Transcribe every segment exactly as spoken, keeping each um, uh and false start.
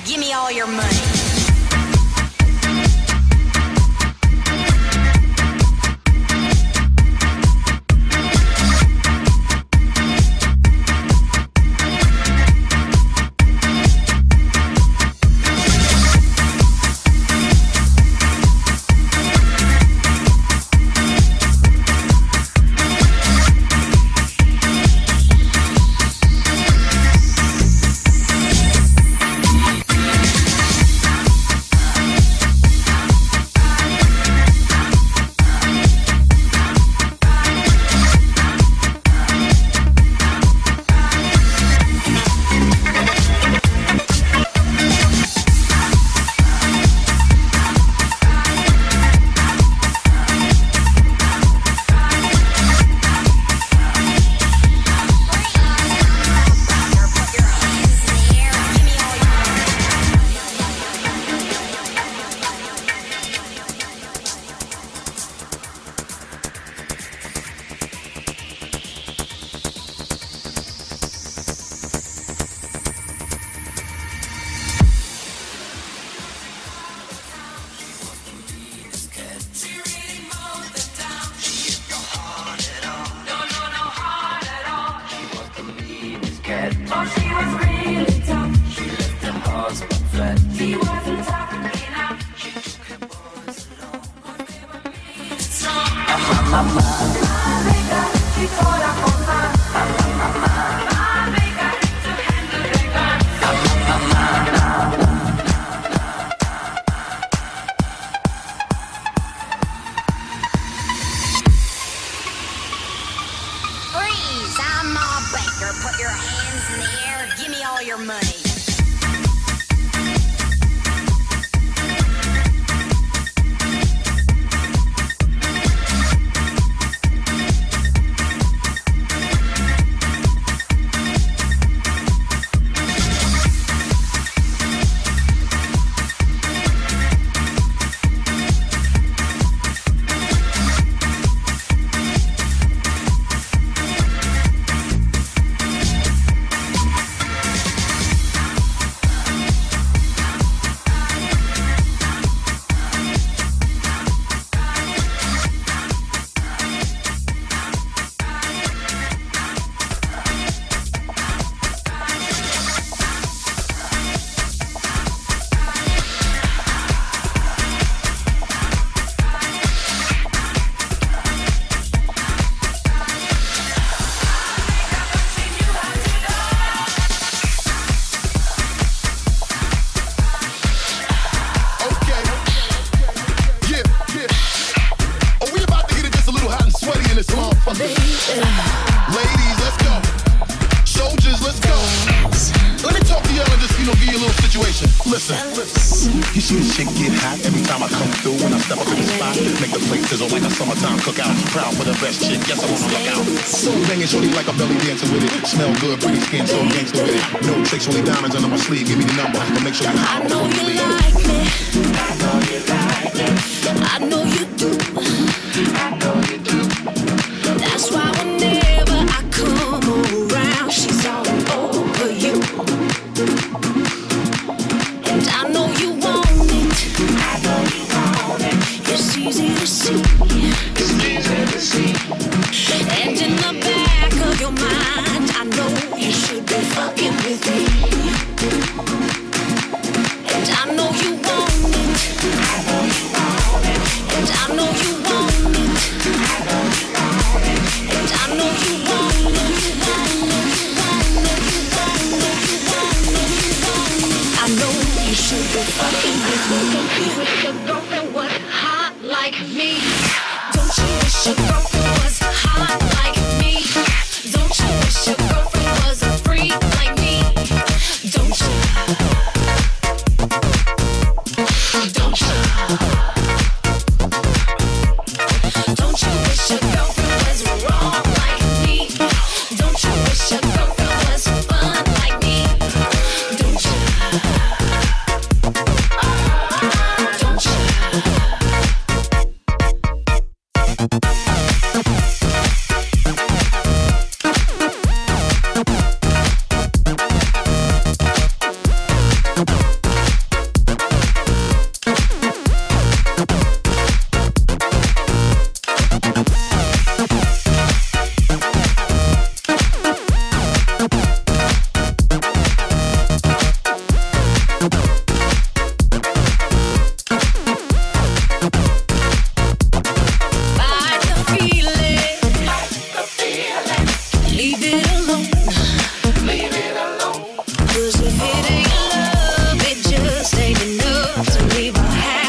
Give me all your money. Only diamonds under my sleeve, give me the number, but make sure you I know you like me. I know you like me. I know you do. I know you do. That's why whenever I come around, she's all over you. And I know you want it. I know you want it. It's easy to see. It's easy to see. And in the back of your mind, I know you should be fucking with me. And I know you want it. I know you want it. And I know you want it. I know you want it. And I know you want it. You want it. You want it. You want it. You want it. You want it. I know you should be fucking with me. Don't be with your girlfriend was hot like me. Don't you wish your girlfriend was hot like me? Don't you wish your girlfriend was a freak like me? Don't you? Don't you? Don't you wish your girlfriend was wrong like me? Don't you wish your girlfriend was fun like me? Don't you? Don't you?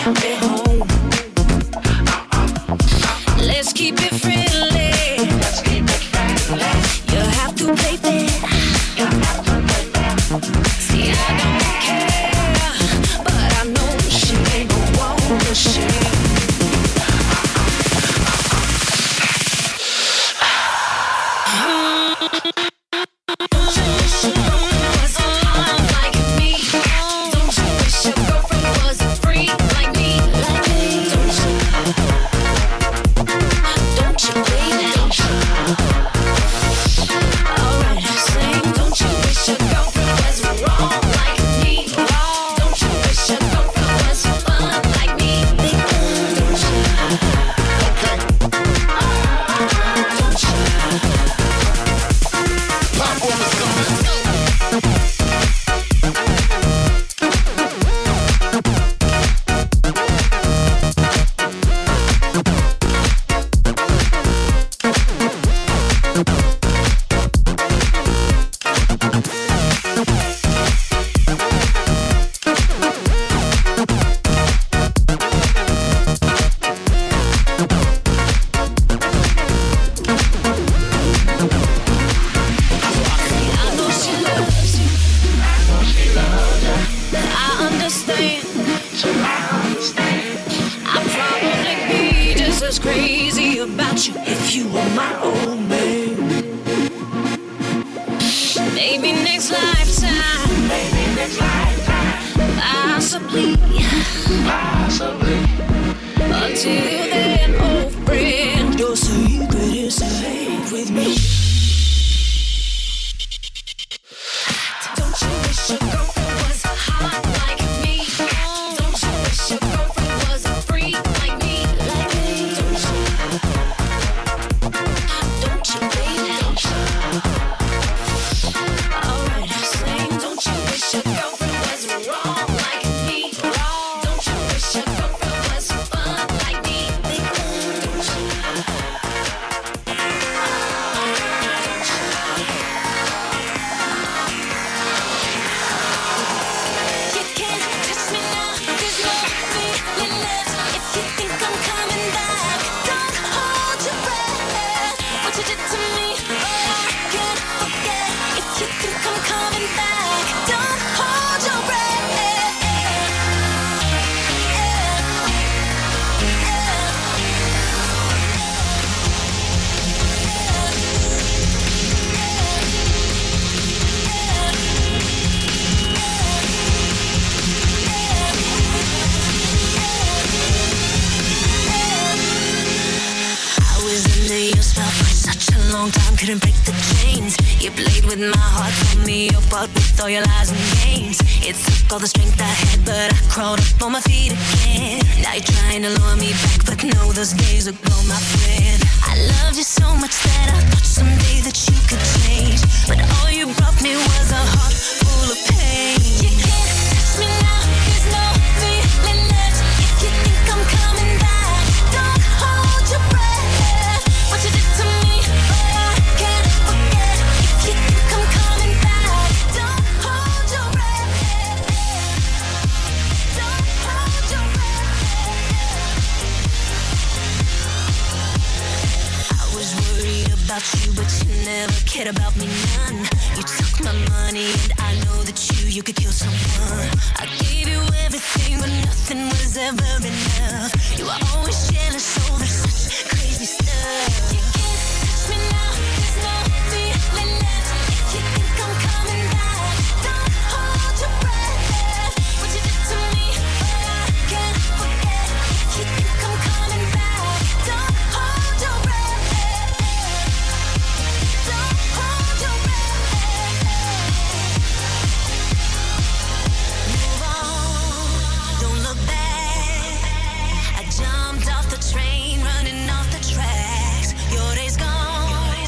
at home. Let's keep it friendly. Let's keep it friendly. You have to play fair. You have to play fair. See, I don't care, but I know she ain't gonna want to share. Couldn't break the chains. You played with my heart, told me apart with all your lies and games. It took all the strength I had, but I crawled up on my feet again. Now you're trying to lure me back, but no, those days are gone, my friend. I loved you so much that I thought someday that you could change, but all you brought me was a heart full of pain. You can't touch me now, there's no feeling left. If you think I'm coming back, don't hold your breath. What you did to me, about you, but you never cared about me none. You took my money and I know that you, you could kill someone. I gave you everything, but nothing was ever enough. You were always jealous over such crazy stuff. You can't touch me now, there's no feeling left. If you think I'm coming back, don't hold your breath. What you did to me, oh, I can't forget. If you think I'm coming back, don't hold your breath. Train running off the tracks. Your day's gone.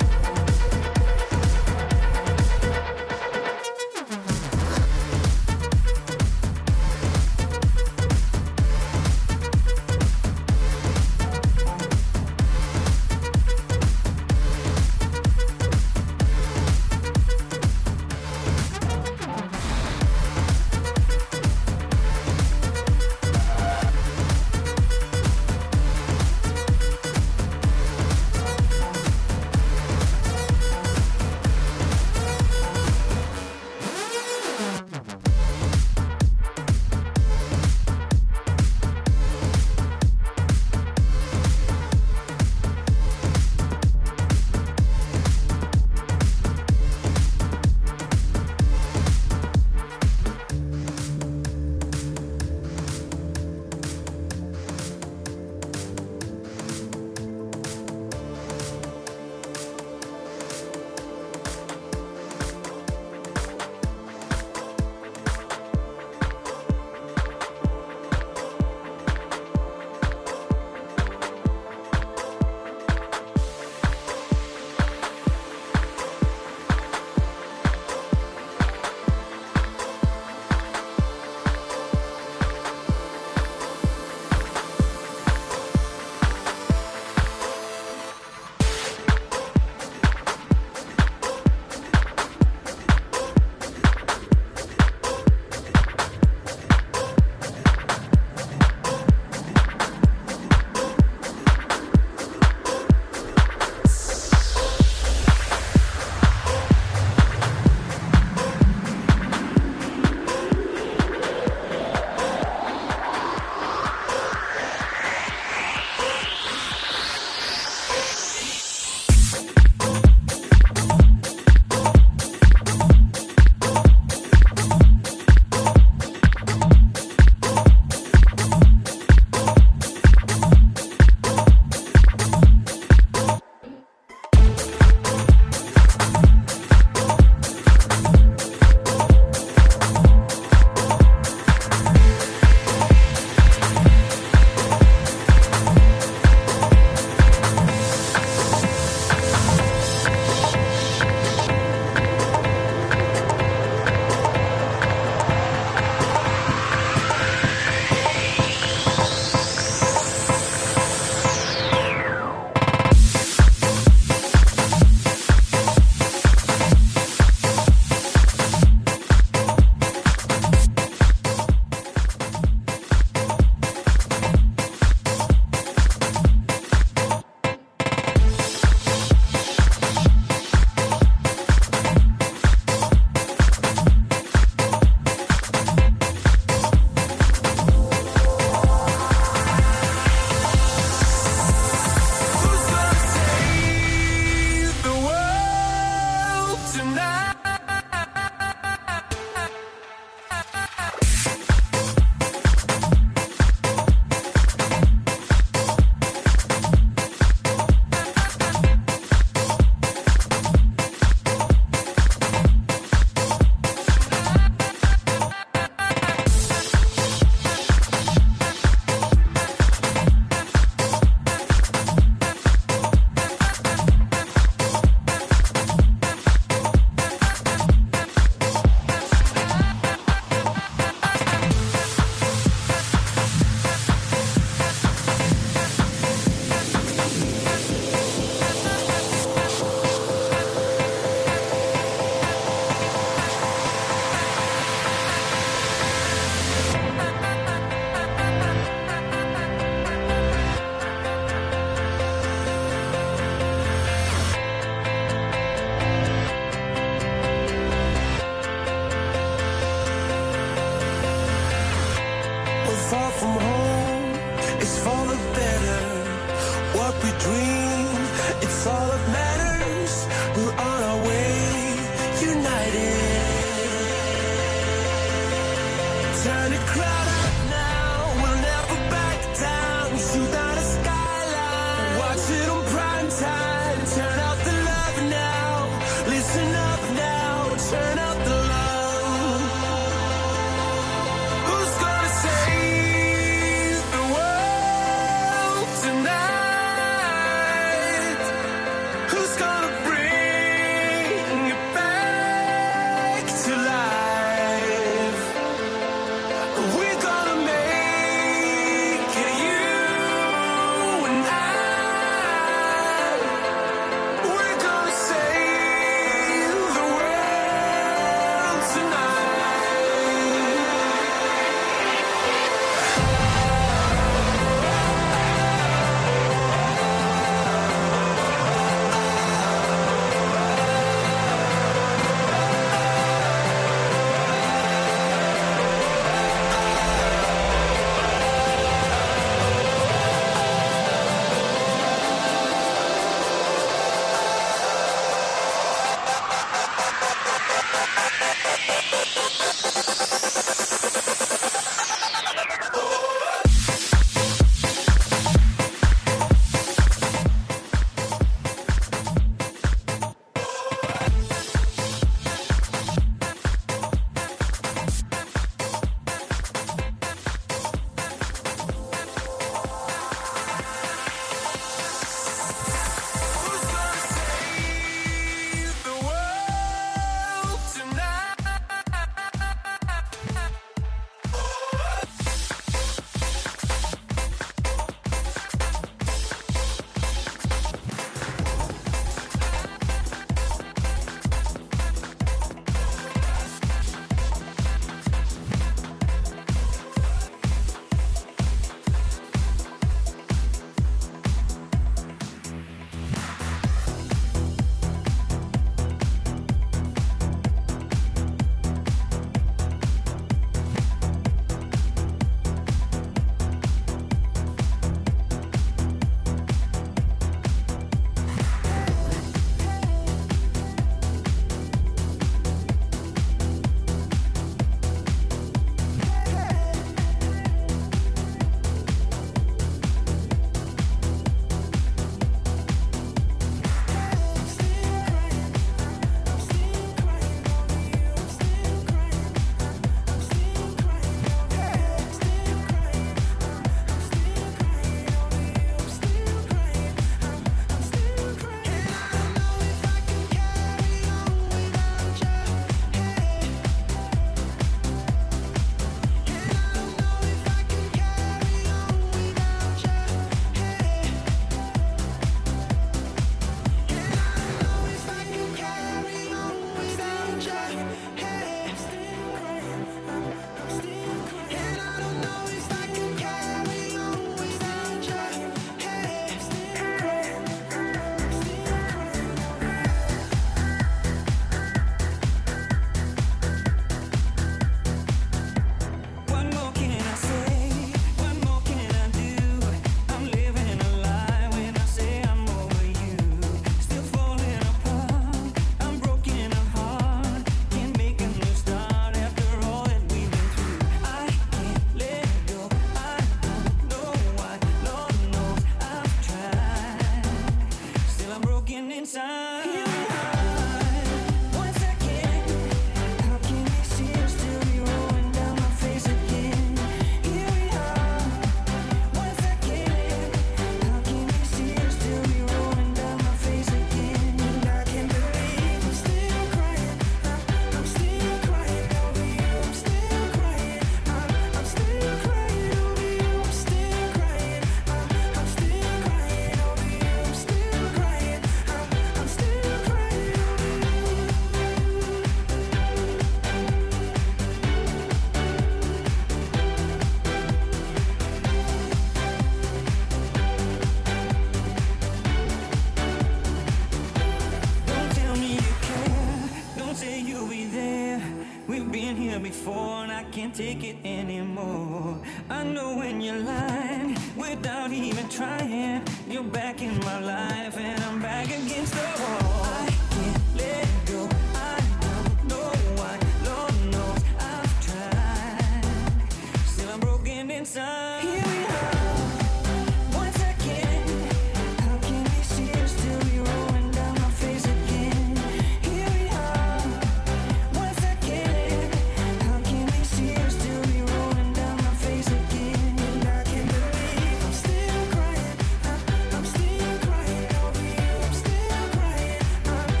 We've been here before and I can't take it anymore. I know when you're lying without even trying. You're back in my life and I'm back against the wall. I can't let go. I don't know why. Lord knows I've tried. Still I'm broken inside. Here we are, once again. How can we see it still be rolling down my face again? Here we are, once again. How can we see it still be rolling down my face again? And I can't believe I'm still crying. I, I'm still crying over you. I'm still crying. I'm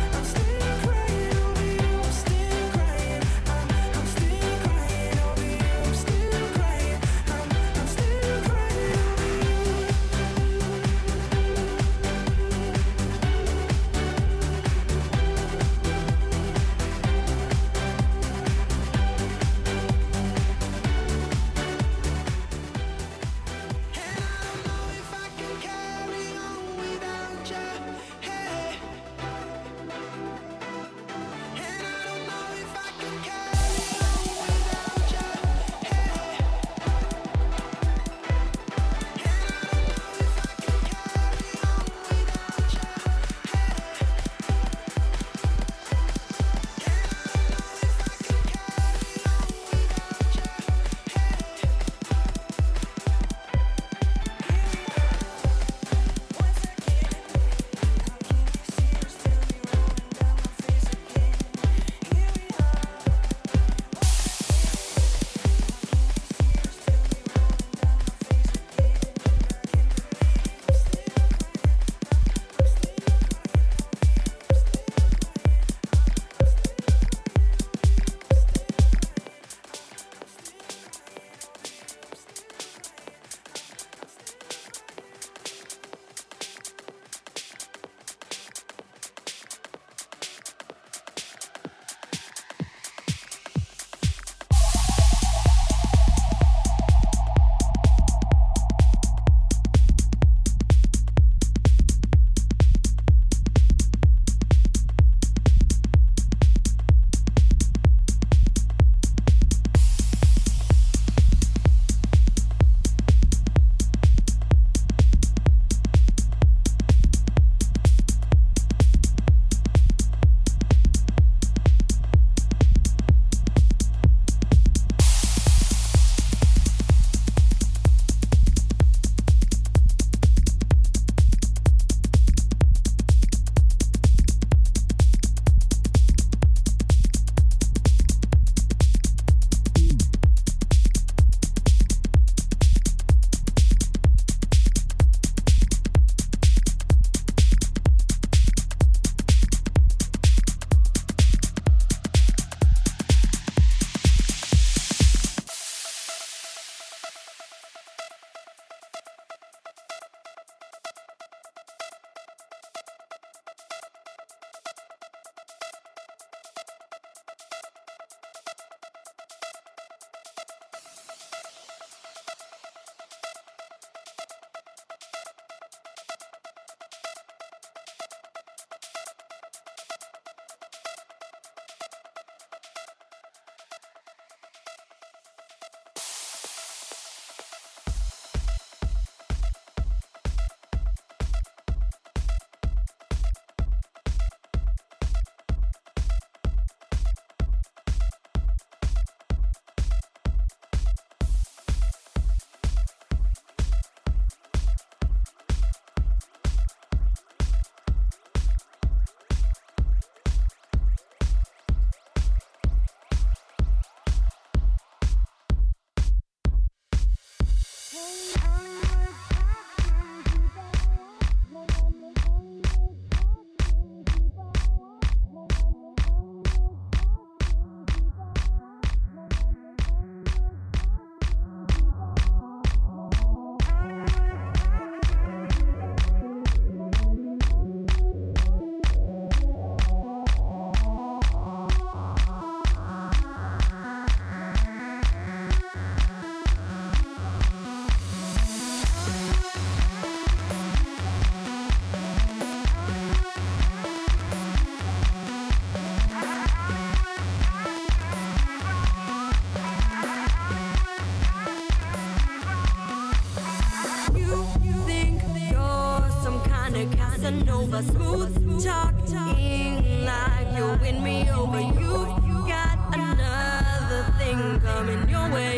Casanova, smooth talking like you win me over. You've got another thing coming your way.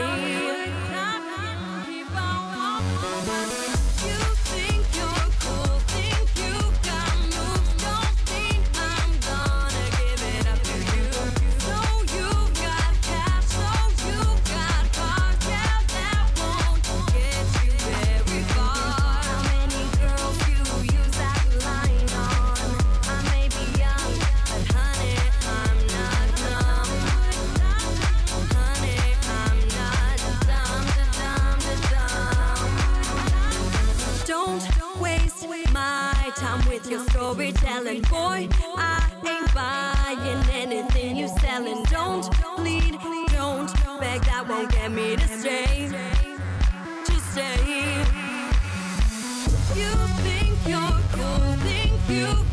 You think you're cool, think you got moves, don't think I'm gonna give it up to you. So you've got cash, so you've got cars, yeah, that won't get you very far. How many girls you use that line on? I may be young, but honey, I'm not dumb. Honey, I'm not dumb, dumb, dumb. Don't waste my time with your storytelling, boy. I ain't buying anything you selling. Don't plead, don't beg, that won't get me to stay. To stay. You think you're cool, think you